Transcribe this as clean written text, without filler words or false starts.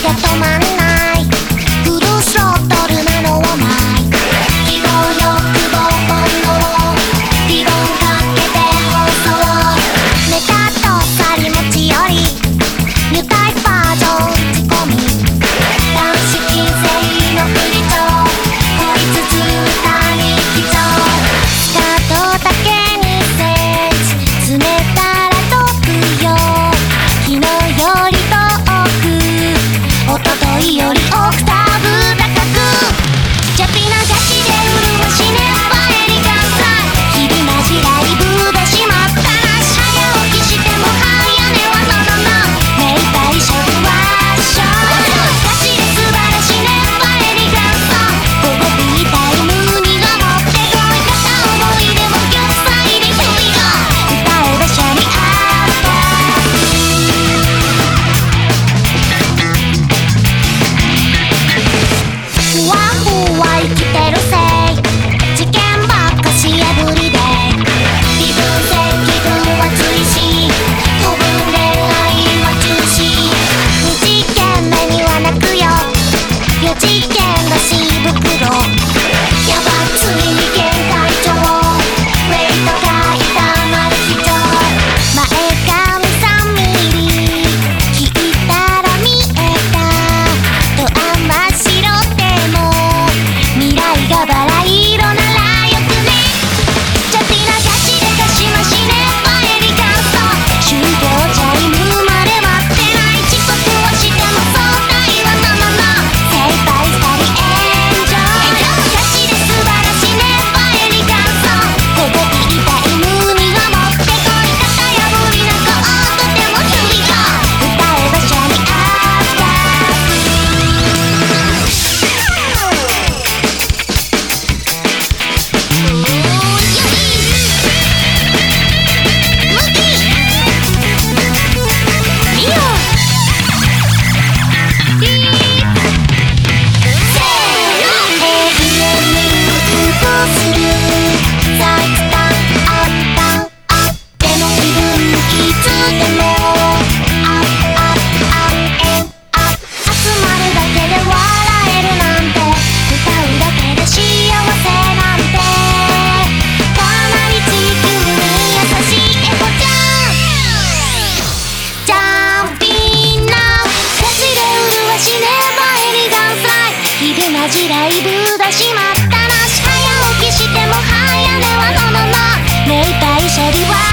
止まんないフルスロットルなのはない希望欲望本能リボンかけて放送ネタとさり持ちよりニュータイプバージョン仕込み男子禁制の振り帳恋つつ歌に基調スカートだけにセンチ詰めたら飛ぶよ昨日より遠く一昨日よりオクターブ高くジャピなガチで潤しねばエリガンさ日々なじライブでしまったら早起きしても早寝はののの目いっぱい勝負はショーガチで素晴らしねばエリガンさ午後ビータイムにが持ってこい片思いでも玉砕でひょいが歌えばシャリアップふわふわ生きてるせい事件ばっかしエブリデイ微分積気分は追し不分恋愛は中止2次元目には泣くよ4次元の死袋やばついに限界上ウェイトが痛まる人前髪3ミリ聞いたら見えたとあんま白でも未来がバラ色ならよくねジャピなガチでかしましねばエリガンソ終了チャイムまで待ってない遅刻はしてもそうだいわののの精一杯したりエンジョイガチで素晴らしねばエリガンソ午後ビータイムには持ってこい型破りな子とてもヒュイゴ歌えばシャリアップライブだしまったなし早起きしても早寝はののの目いっぱいシャリは